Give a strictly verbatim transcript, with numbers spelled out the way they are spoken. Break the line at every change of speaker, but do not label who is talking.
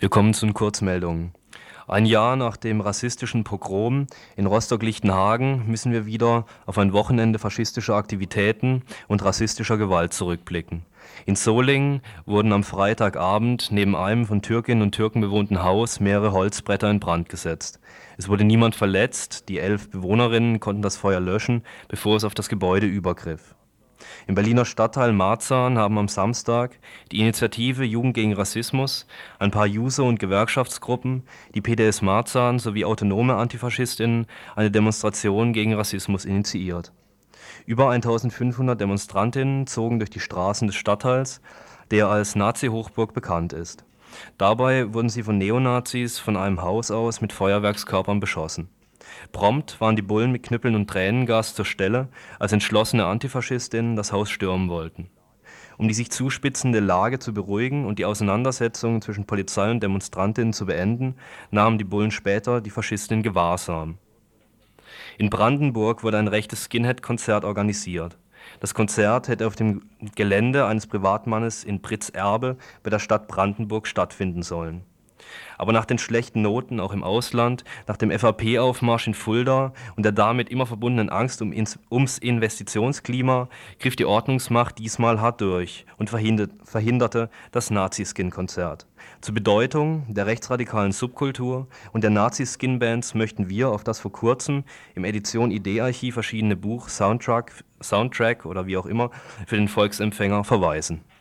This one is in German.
Wir kommen zu den Kurzmeldungen. Ein Jahr nach dem rassistischen Pogrom in Rostock-Lichtenhagen müssen wir wieder auf ein Wochenende faschistischer Aktivitäten und rassistischer Gewalt zurückblicken. In Solingen wurden am Freitagabend neben einem von Türkinnen und Türken bewohnten Haus mehrere Holzbretter in Brand gesetzt. Es wurde niemand verletzt, die elf Bewohnerinnen konnten das Feuer löschen, bevor es auf das Gebäude übergriff. Im Berliner Stadtteil Marzahn haben am Samstag die Initiative Jugend gegen Rassismus, ein paar User- und Gewerkschaftsgruppen, die P D S Marzahn sowie autonome Antifaschistinnen eine Demonstration gegen Rassismus initiiert. Über eintausendfünfhundert Demonstrantinnen zogen durch die Straßen des Stadtteils, der als Nazi-Hochburg bekannt ist. Dabei wurden sie von Neonazis von einem Haus aus mit Feuerwerkskörpern beschossen. Prompt waren die Bullen mit Knüppeln und Tränengas zur Stelle, als entschlossene Antifaschistinnen das Haus stürmen wollten. Um die sich zuspitzende Lage zu beruhigen und die Auseinandersetzungen zwischen Polizei und Demonstrantinnen zu beenden, nahmen die Bullen später die Faschistinnen in Gewahrsam. In Brandenburg wurde ein rechtes Skinhead-Konzert organisiert. Das Konzert hätte auf dem Gelände eines Privatmannes in Pritzerbe bei der Stadt Brandenburg stattfinden sollen. Aber nach den schlechten Noten auch im Ausland, nach dem F A P-Aufmarsch in Fulda und der damit immer verbundenen Angst um ins, ums Investitionsklima griff die Ordnungsmacht diesmal hart durch und verhindert, verhinderte das Nazi-Skin-Konzert. Zur Bedeutung der rechtsradikalen Subkultur und der Nazi-Skin-Bands möchten wir auf das vor kurzem im Edition Idee-Archiv erschienene Buch Soundtrack, Soundtrack oder wie auch immer für den Volksempfänger verweisen.